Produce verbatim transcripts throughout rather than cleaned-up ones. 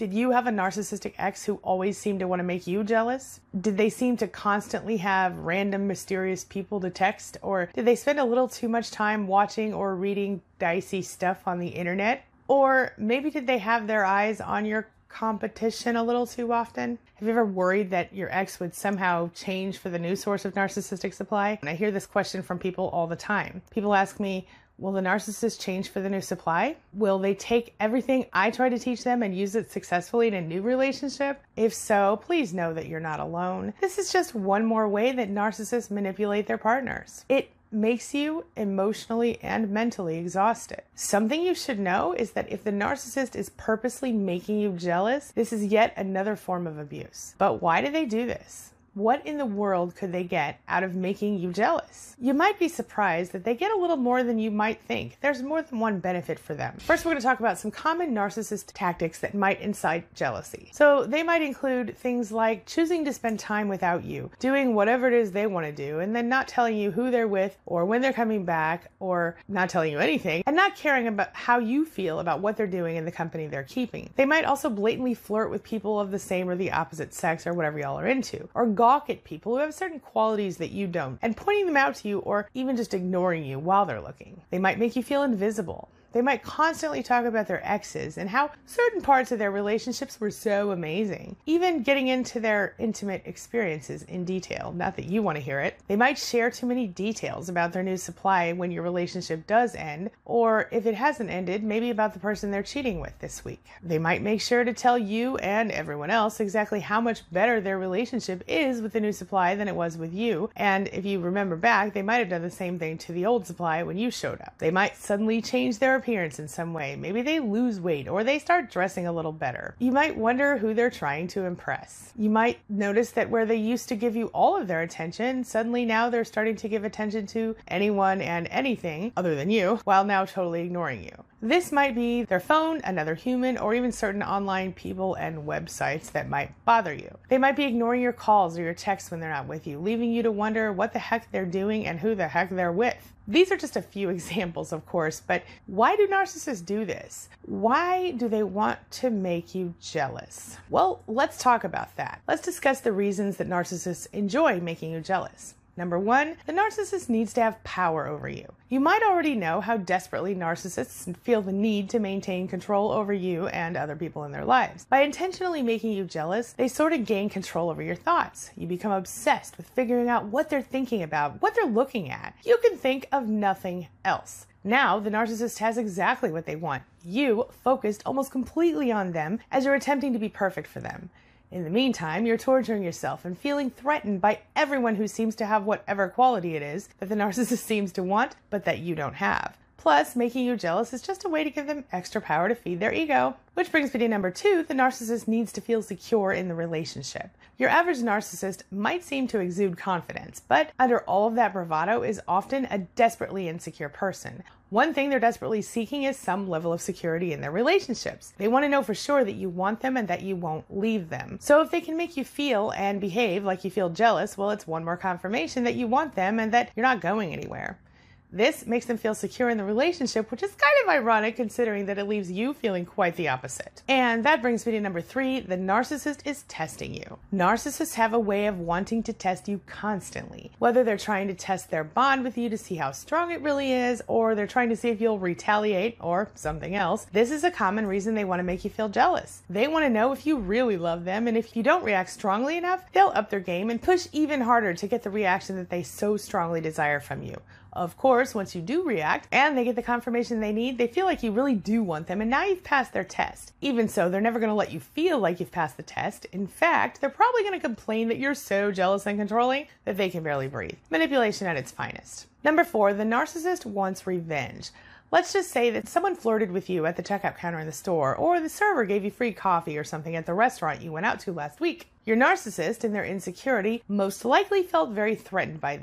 Did you have a narcissistic ex who always seemed to want to make you jealous? Did they seem to constantly have random mysterious people to text? Or did they spend a little too much time watching or reading dicey stuff on the internet? Or maybe did they have their eyes on your competition a little too often? Have you ever worried that your ex would somehow change for the new source of narcissistic supply? And I hear this question from people all the time. People ask me, will the narcissist change for the new supply? Will they take everything I try to teach them and use it successfully in a new relationship? If so, please know that you're not alone. This is just one more way that narcissists manipulate their partners. It makes you emotionally and mentally exhausted. Something you should know is that if the narcissist is purposely making you jealous, this is yet another form of abuse. But why do they do this? What in the world could they get out of making you jealous? You might be surprised that they get a little more than you might think. There's more than one benefit for them. First, we're going to talk about some common narcissist tactics that might incite jealousy. So they might include things like choosing to spend time without you, doing whatever it is they want to do, and then not telling you who they're with or when they're coming back, or not telling you anything, and not caring about how you feel about what they're doing in the company they're keeping. They might also blatantly flirt with people of the same or the opposite sex or whatever y'all are into, or gawk at people who have certain qualities that you don't, and pointing them out to you or even just ignoring you while they're looking. They might make you feel invisible. They might constantly talk about their exes and how certain parts of their relationships were so amazing, even getting into their intimate experiences in detail. Not that you want to hear it. They might share too many details about their new supply when your relationship does end, or if it hasn't ended, maybe about the person they're cheating with this week. They might make sure to tell you and everyone else exactly how much better their relationship is with the new supply than it was with you, and if you remember back, they might have done the same thing to the old supply when you showed up. They might suddenly change their appearance in some way. Maybe they lose weight or they start dressing a little better. You might wonder who they're trying to impress. You might notice that where they used to give you all of their attention, suddenly now they're starting to give attention to anyone and anything other than you, while now totally ignoring you. This might be their phone, another human, or even certain online people and websites that might bother you. They might be ignoring your calls or your texts when they're not with you, leaving you to wonder what the heck they're doing and who the heck they're with. These are just a few examples, of course, but why do narcissists do this? Why do they want to make you jealous? Well, let's talk about that. Let's discuss the reasons that narcissists enjoy making you jealous. Number one, the narcissist needs to have power over you. You might already know how desperately narcissists feel the need to maintain control over you and other people in their lives. By intentionally making you jealous, they sort of gain control over your thoughts. You become obsessed with figuring out what they're thinking about, what they're looking at. You can think of nothing else. Now, the narcissist has exactly what they want. You focused almost completely on them as you're attempting to be perfect for them. In the meantime, you're torturing yourself and feeling threatened by everyone who seems to have whatever quality it is that the narcissist seems to want, but that you don't have. Plus, making you jealous is just a way to give them extra power to feed their ego. Which brings me to number two, the narcissist needs to feel secure in the relationship. Your average narcissist might seem to exude confidence, but under all of that bravado is often a desperately insecure person. One thing they're desperately seeking is some level of security in their relationships. They want to know for sure that you want them and that you won't leave them. So if they can make you feel and behave like you feel jealous, well, it's one more confirmation that you want them and that you're not going anywhere. This makes them feel secure in the relationship, which is kind of ironic considering that it leaves you feeling quite the opposite. And that brings me to number three, the narcissist is testing you. Narcissists have a way of wanting to test you constantly. Whether they're trying to test their bond with you to see how strong it really is, or they're trying to see if you'll retaliate, or something else, this is a common reason they want to make you feel jealous. They want to know if you really love them, and if you don't react strongly enough, they'll up their game and push even harder to get the reaction that they so strongly desire from you. Of course, once you do react and they get the confirmation they need, they feel like you really do want them and now you've passed their test. Even so, they're never going to let you feel like you've passed the test. In fact, they're probably going to complain that you're so jealous and controlling that they can barely breathe. Manipulation at its finest. Number four, the narcissist wants revenge. Let's just say that someone flirted with you at the checkout counter in the store, or the server gave you free coffee or something at the restaurant you went out to last week. Your narcissist, in their insecurity, most likely felt very threatened by this,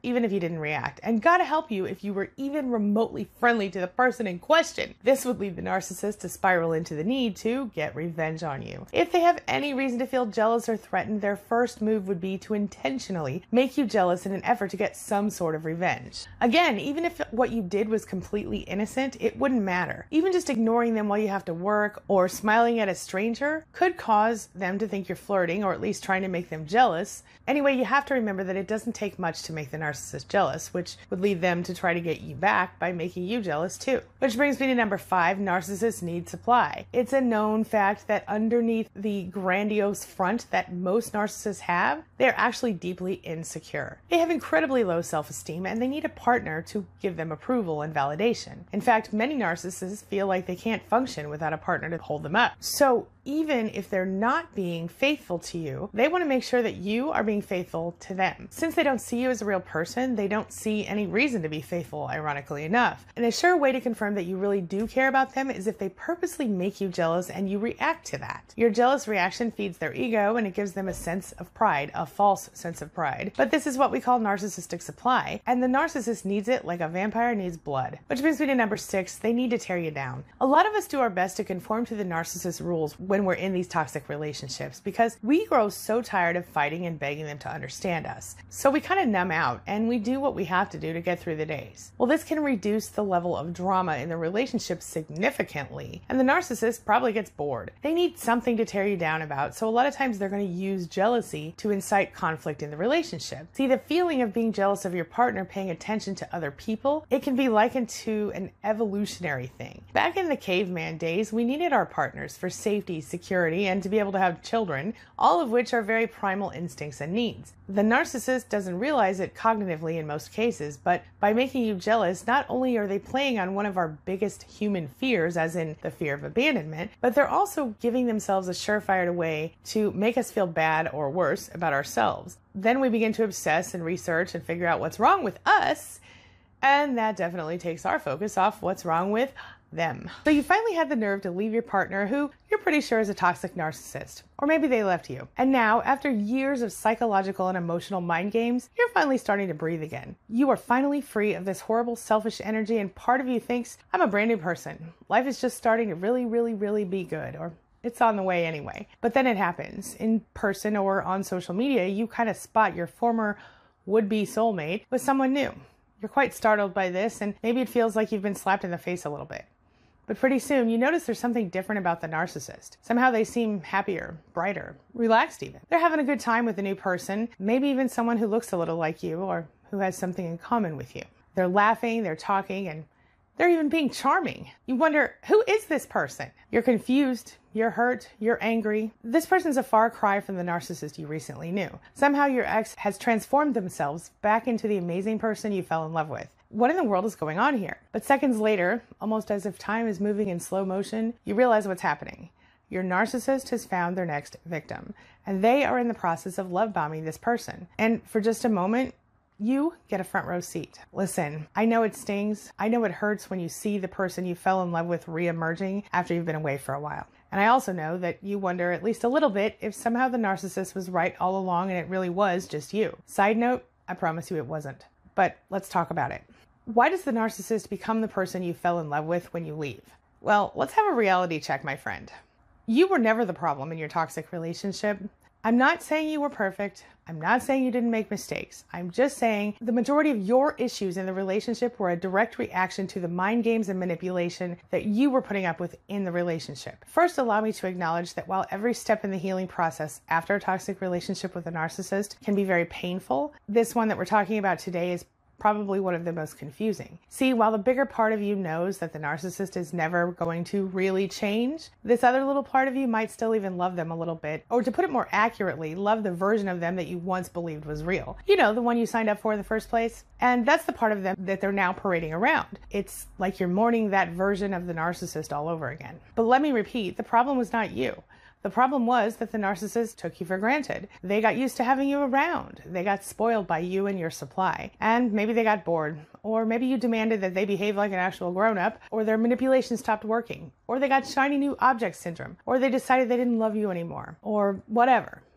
even if you didn't react, and gotta help you if you were even remotely friendly to the person in question. This would lead the narcissist to spiral into the need to get revenge on you. If they have any reason to feel jealous or threatened, their first move would be to intentionally make you jealous in an effort to get some sort of revenge. Again, even if what you did was completely innocent, it wouldn't matter. Even just ignoring them while you have to work or smiling at a stranger could cause them to think you're flirting, or at least trying to make them jealous. Anyway, you have to remember that it doesn't take much to make the narcissist jealous, which would lead them to try to get you back by making you jealous too. Which brings me to number five, narcissists need supply. It's a known fact that underneath the grandiose front that most narcissists have, they're actually deeply insecure. They have incredibly low self-esteem, and they need a partner to give them approval and validation. In fact, many narcissists feel like they can't function without a partner to hold them up. So even if they're not being faithful to you, they want to make sure that you are being faithful to them. Since they don't see you as a real person, they don't see any reason to be faithful, ironically enough. And a sure way to confirm that you really do care about them is if they purposely make you jealous and you react to that. Your jealous reaction feeds their ego, and it gives them a sense of pride, a false sense of pride. But this is what we call narcissistic supply, and the narcissist needs it like a vampire needs blood. Which brings me to number six, they need to tear you down. A lot of us do our best to conform to the narcissist's rules when we're in these toxic relationships, because we grow so tired of fighting and begging them to understand us. So we kind of numb out and we do what we have to do to get through the days. Well, this can reduce the level of drama in the relationship significantly, and the narcissist probably gets bored. They need something to tear you down about, so a lot of times they're going to use jealousy to incite conflict in the relationship. See, the feeling of being jealous of your partner paying attention to other people, it can be likened to an evolutionary thing. Back in the caveman days, we needed our partners for safety, security, and to be able to have children, all of which are very primal instincts and needs. The narcissist doesn't realize it cognitively in most cases, but by making you jealous, not only are they playing on one of our biggest human fears, as in the fear of abandonment, but they're also giving themselves a surefire way to make us feel bad or worse about ourselves. Then we begin to obsess and research and figure out what's wrong with us, and that definitely takes our focus off what's wrong with them. So you finally had the nerve to leave your partner who you're pretty sure is a toxic narcissist. Or maybe they left you. And now, after years of psychological and emotional mind games, you're finally starting to breathe again. You are finally free of this horrible selfish energy, and part of you thinks, I'm a brand new person. Life is just starting to really, really, really be good. Or it's on the way anyway. But then it happens. In person or on social media, you kind of spot your former would-be soulmate with someone new. You're quite startled by this, and maybe it feels like you've been slapped in the face a little bit. But pretty soon, you notice there's something different about the narcissist. Somehow they seem happier, brighter, relaxed even. They're having a good time with a new person, maybe even someone who looks a little like you or who has something in common with you. They're laughing, they're talking, and they're even being charming. You wonder, who is this person? You're confused, you're hurt, you're angry. This person's a far cry from the narcissist you recently knew. Somehow your ex has transformed themselves back into the amazing person you fell in love with. What in the world is going on here? But seconds later, almost as if time is moving in slow motion, you realize what's happening. Your narcissist has found their next victim, and they are in the process of love bombing this person. And for just a moment, you get a front row seat. Listen, I know it stings. I know it hurts when you see the person you fell in love with re-emerging after you've been away for a while. And I also know that you wonder at least a little bit if somehow the narcissist was right all along and it really was just you. Side note, I promise you it wasn't. But let's talk about it. Why does the narcissist become the person you fell in love with when you leave? Well, let's have a reality check, my friend. You were never the problem in your toxic relationship. I'm not saying you were perfect. I'm not saying you didn't make mistakes. I'm just saying the majority of your issues in the relationship were a direct reaction to the mind games and manipulation that you were putting up with in the relationship. First, allow me to acknowledge that while every step in the healing process after a toxic relationship with a narcissist can be very painful, this one that we're talking about today is probably one of the most confusing. See, while the bigger part of you knows that the narcissist is never going to really change, this other little part of you might still even love them a little bit, or to put it more accurately, love the version of them that you once believed was real. You know, the one you signed up for in the first place. And that's the part of them that they're now parading around. It's like you're mourning that version of the narcissist all over again. But let me repeat, the problem was not you. The problem was that the narcissist took you for granted. They got used to having you around. They got spoiled by you and your supply. And maybe they got bored. Or maybe you demanded that they behave like an actual grown-up, or their manipulation stopped working. Or they got shiny new object syndrome. Or they decided they didn't love you anymore. Or whatever.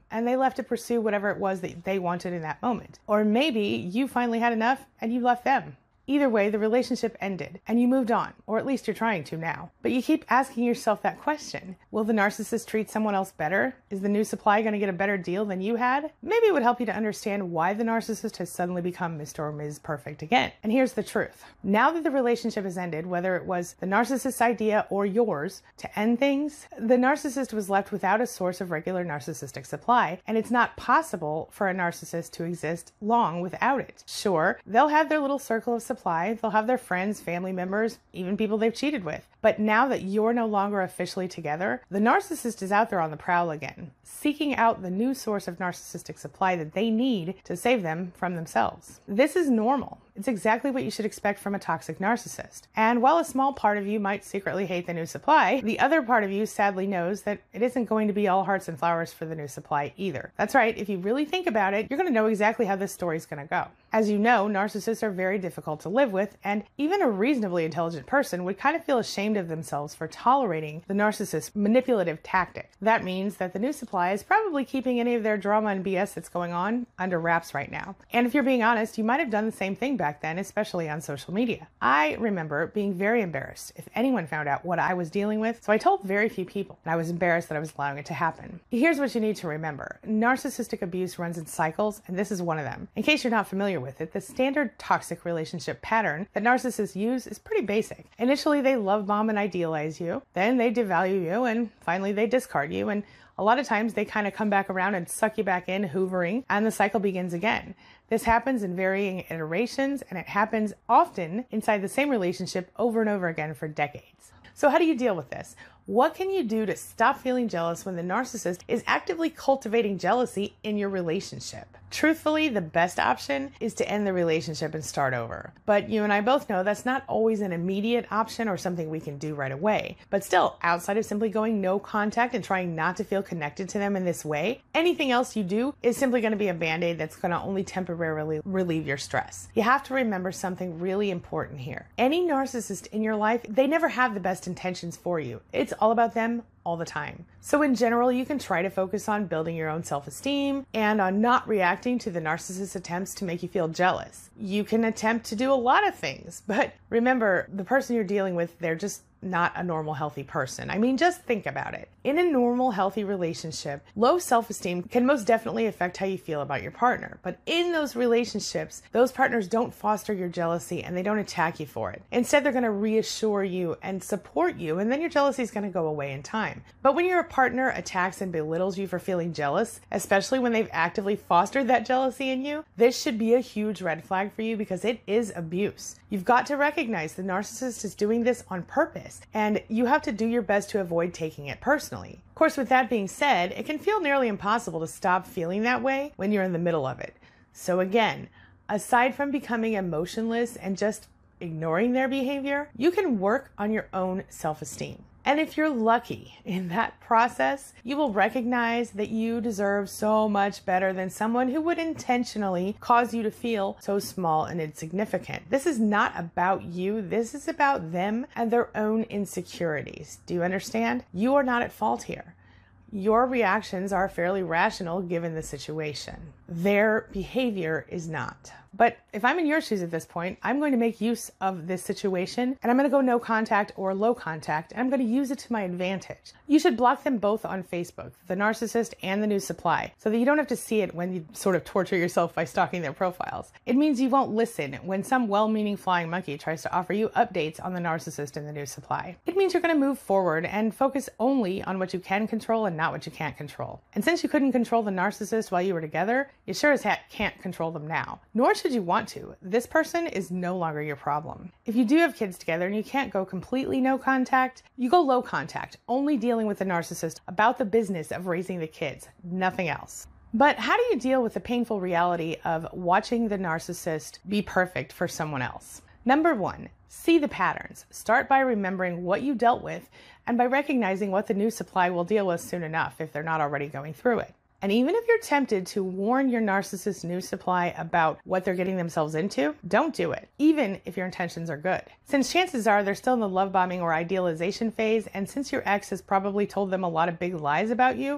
and they left to pursue whatever it was that they wanted in that moment. Or maybe you finally had enough and you left them. Either way, the relationship ended and you moved on, or at least you're trying to now. But you keep asking yourself that question. Will the narcissist treat someone else better? Is the new supply going to get a better deal than you had? Maybe it would help you to understand why the narcissist has suddenly become Mister or Miz Perfect again. And here's the truth. Now that the relationship has ended, whether it was the narcissist's idea or yours to end things, the narcissist was left without a source of regular narcissistic supply, and it's not possible for a narcissist to exist long without it. Sure, they'll have their little circle of supply. They'll have their friends, family members, even people they've cheated with. But now that you're no longer officially together, the narcissist is out there on the prowl again, seeking out the new source of narcissistic supply that they need to save them from themselves. This is normal. It's exactly what you should expect from a toxic narcissist. And while a small part of you might secretly hate the new supply, the other part of you sadly knows that it isn't going to be all hearts and flowers for the new supply either. That's right, if you really think about it, you're going to know exactly how this story's going to go. As you know, narcissists are very difficult to live with, and even a reasonably intelligent person would kind of feel ashamed of themselves for tolerating the narcissist's manipulative tactics. That means that the new supply is probably keeping any of their drama and B S that's going on under wraps right now. And if you're being honest, you might have done the same thing back then, especially on social media. I remember being very embarrassed if anyone found out what I was dealing with, so I told very few people, and I was embarrassed that I was allowing it to happen. Here's what you need to remember. Narcissistic abuse runs in cycles, and this is one of them. In case you're not familiar with it, the standard toxic relationship pattern that narcissists use is pretty basic. Initially, they love bomb and idealize you, then they devalue you, and finally they discard you, and a lot of times they kind of come back around and suck you back in, hoovering, and the cycle begins again. This happens in varying iterations, and it happens often inside the same relationship over and over again for decades. So how do you deal with this? What can you do to stop feeling jealous when the narcissist is actively cultivating jealousy in your relationship? Truthfully, the best option is to end the relationship and start over. But you and I both know that's not always an immediate option or something we can do right away. But still, outside of simply going no contact and trying not to feel connected to them in this way, anything else you do is simply going to be a band-aid that's going to only temporarily relieve your stress. You have to remember something really important here. Any narcissist in your life, they never have the best intentions for you. It's all about them all the time. So in general, you can try to focus on building your own self-esteem and on not reacting to the narcissist's attempts to make you feel jealous. You can attempt to do a lot of things, but remember, the person you're dealing with, they're just not a normal, healthy person. I mean, just think about it. In a normal, healthy relationship, low self-esteem can most definitely affect how you feel about your partner. But in those relationships, those partners don't foster your jealousy and they don't attack you for it. Instead, they're going to reassure you and support you, and then your jealousy is going to go away in time. But when your partner attacks and belittles you for feeling jealous, especially when they've actively fostered that jealousy in you, this should be a huge red flag for you because it is abuse. You've got to recognize the narcissist is doing this on purpose, and you have to do your best to avoid taking it personally. Of course, with that being said, it can feel nearly impossible to stop feeling that way when you're in the middle of it. So again, aside from becoming emotionless and just ignoring their behavior, you can work on your own self-esteem. And if you're lucky in that process, you will recognize that you deserve so much better than someone who would intentionally cause you to feel so small and insignificant. This is not about you. This is about them and their own insecurities. Do you understand? You are not at fault here. Your reactions are fairly rational given the situation. Their behavior is not. But if I'm in your shoes at this point, I'm going to make use of this situation, and I'm going to go no contact or low contact, and I'm going to use it to my advantage. You should block them both on Facebook, the narcissist and the new supply, so that you don't have to see it when you sort of torture yourself by stalking their profiles. It means you won't listen when some well-meaning flying monkey tries to offer you updates on the narcissist and the new supply. It means you're going to move forward and focus only on what you can control and not what you can't control. And since you couldn't control the narcissist while you were together, you sure as heck can't control them now. Nor should you want to. This person is no longer your problem. If you do have kids together and you can't go completely no contact, you go low contact, only dealing with the narcissist about the business of raising the kids, nothing else. But how do you deal with the painful reality of watching the narcissist be perfect for someone else? Number one, see the patterns. Start by remembering what you dealt with and by recognizing what the new supply will deal with soon enough if they're not already going through it. And even if you're tempted to warn your narcissist new supply about what they're getting themselves into, don't do it, even if your intentions are good. Since chances are they're still in the love bombing or idealization phase, and since your ex has probably told them a lot of big lies about you,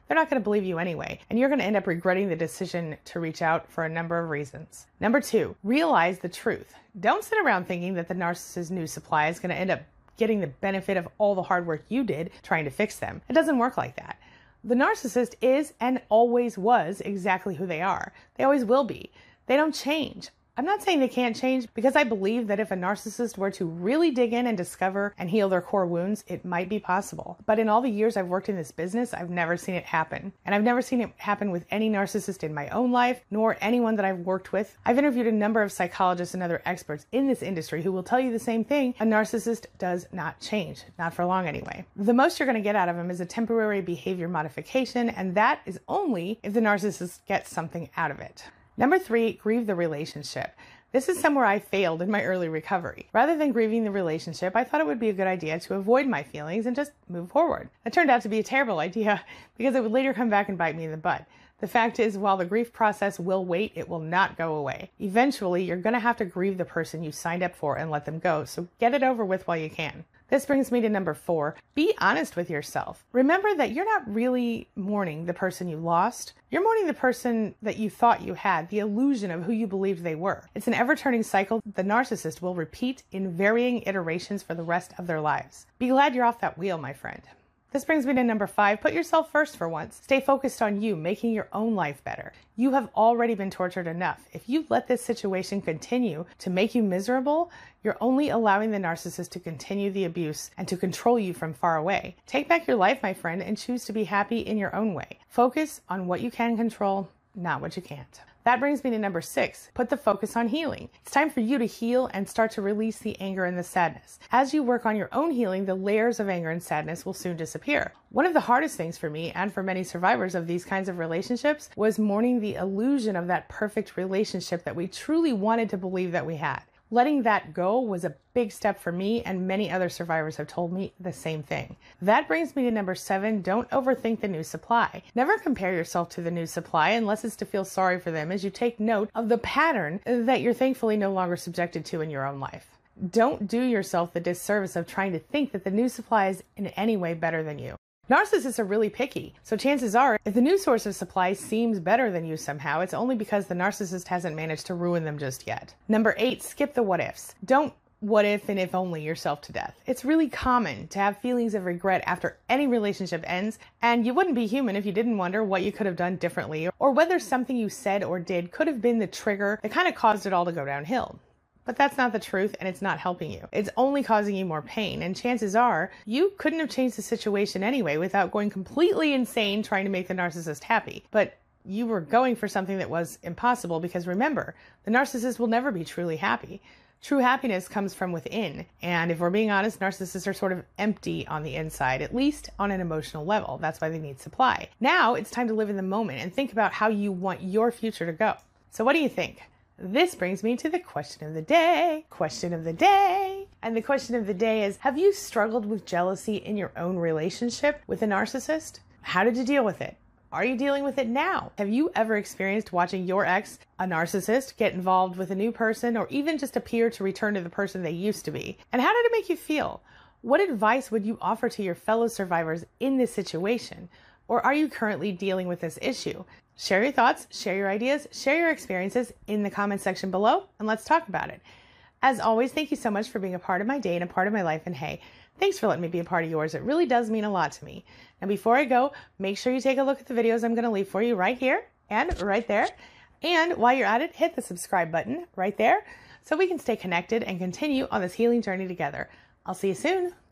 they're not going to believe you anyway, and you're going to end up regretting the decision to reach out for a number of reasons. Number two, realize the truth. Don't sit around thinking that the narcissist's new supply is going to end up getting the benefit of all the hard work you did trying to fix them. It doesn't work like that. The narcissist is and always was exactly who they are. They always will be. They don't change. I'm not saying they can't change, because I believe that if a narcissist were to really dig in and discover and heal their core wounds, it might be possible. But in all the years I've worked in this business, I've never seen it happen. And I've never seen it happen with any narcissist in my own life, nor anyone that I've worked with. I've interviewed a number of psychologists and other experts in this industry who will tell you the same thing. A narcissist does not change, not for long anyway. The most you're going to get out of them is a temporary behavior modification, and that is only if the narcissist gets something out of it. Number three, grieve the relationship. This is somewhere I failed in my early recovery. Rather than grieving the relationship, I thought it would be a good idea to avoid my feelings and just move forward. It turned out to be a terrible idea because it would later come back and bite me in the butt. The fact is, while the grief process will wait, it will not go away. Eventually, you're going to have to grieve the person you signed up for and let them go, so get it over with while you can. This brings me to number four. Be honest with yourself. Remember that you're not really mourning the person you lost. You're mourning the person that you thought you had, the illusion of who you believed they were. It's an ever-turning cycle the narcissist will repeat in varying iterations for the rest of their lives. Be glad you're off that wheel, my friend. This brings me to number five. Put yourself first for once. Stay focused on you, making your own life better. You have already been tortured enough. If you let this situation continue to make you miserable, you're only allowing the narcissist to continue the abuse and to control you from far away. Take back your life, my friend, and choose to be happy in your own way. Focus on what you can control, not what you can't. That brings me to number six. Put the focus on healing. It's time for you to heal and start to release the anger and the sadness. As you work on your own healing, the layers of anger and sadness will soon disappear. One of the hardest things for me and for many survivors of these kinds of relationships was mourning the illusion of that perfect relationship that we truly wanted to believe that we had. Letting that go was a big step for me, and many other survivors have told me the same thing. That brings me to number seven. Don't overthink the new supply. Never compare yourself to the new supply unless it's to feel sorry for them, as you take note of the pattern that you're thankfully no longer subjected to in your own life. Don't do yourself the disservice of trying to think that the new supply is in any way better than you. Narcissists are really picky, so chances are, if the new source of supply seems better than you somehow, it's only because the narcissist hasn't managed to ruin them just yet. Number eight, skip the what ifs. Don't what if and if only yourself to death. It's really common to have feelings of regret after any relationship ends, and you wouldn't be human if you didn't wonder what you could have done differently, or whether something you said or did could have been the trigger that kind of caused it all to go downhill. But that's not the truth, and it's not helping you. It's only causing you more pain, and chances are you couldn't have changed the situation anyway without going completely insane trying to make the narcissist happy. But you were going for something that was impossible, because remember, the narcissist will never be truly happy. True happiness comes from within, and if we're being honest, narcissists are sort of empty on the inside, at least on an emotional level. That's why they need supply. Now it's time to live in the moment and think about how you want your future to go. So what do you think? This brings me to the question of the day. Question of the day. And the question of the day is, have you struggled with jealousy in your own relationship with a narcissist? How did you deal with it? Are you dealing with it now? Have you ever experienced watching your ex, a narcissist, get involved with a new person, or even just appear to return to the person they used to be? And how did it make you feel? What advice would you offer to your fellow survivors in this situation? Or are you currently dealing with this issue? Share your thoughts, share your ideas, share your experiences in the comment section below, and let's talk about it. As always, thank you so much for being a part of my day and a part of my life, and hey, thanks for letting me be a part of yours. It really does mean a lot to me. Now, before I go, make sure you take a look at the videos I'm going to leave for you right here and right there. And while you're at it, hit the subscribe button right there so we can stay connected and continue on this healing journey together. I'll see you soon.